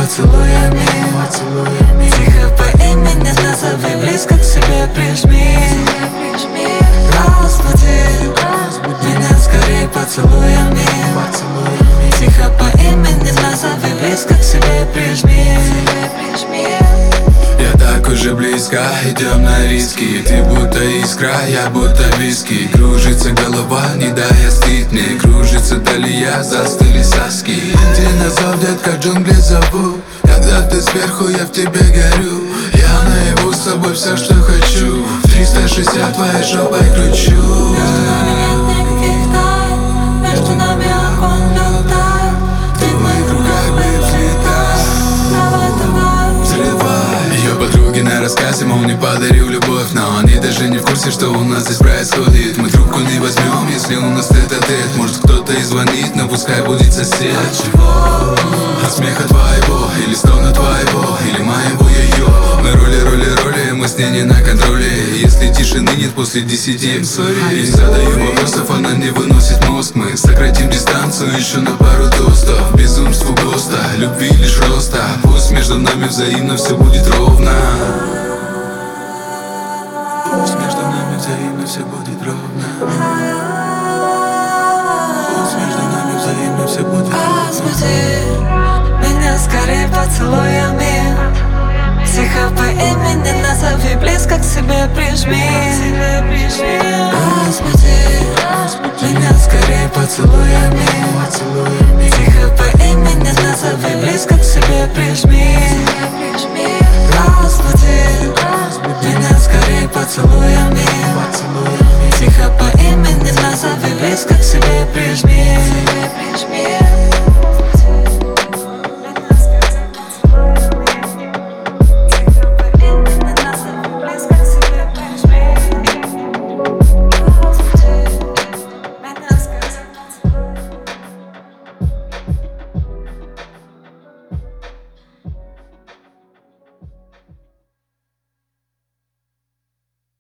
поцелуями. Тихо по имени назови, близко к себе прижми. Разбуди меня скорее поцелуями. Тихо по имени назови, близко к себе прижми. Я так уже близко, идем на риски. Ты будто искра, я будто виски. Кружится голова, не дай остыть мне. Кружится талия, застыли соски. Иди на зов, детка, джунгли зову. Когда ты сверху, я в тебе горю. Я наяву с собой все, что хочу. 360 твоей жопой кручу. Между нами нет никаких тайн, между нами огонь летает. Ты в моих руках взлетай. Давай, взрывай. Ее подруги на рассказе, мол, не подарил любовь. Но они даже не в курсе, что у нас здесь происходит. Мы трубку не возьмем, если у нас тет-а-тет. Может кто-то и звонит, но пускай будет сосед. От чего? От смеха твоего, или стона твоего, или моего ее. Мы роли, мы с ней не на контроле. Если тишины нет после 10, I'm sorry. И задаю вопросов, она не выносит мозг. Мы сократим дистанцию еще на пару тостов. Безумству ГОСТа, любви лишь роста. Пусть между нами взаимно все будет ровно. Пусть между нами взаимно все будет ровно. Пусть между нами взаимно все будет ровно. разбуди меня скорее поцелуями. Тихо по имени назови, близко к себе прижми. Разбуди меня скорее поцелуями. Тихо по имени назови, близко к себе прижми.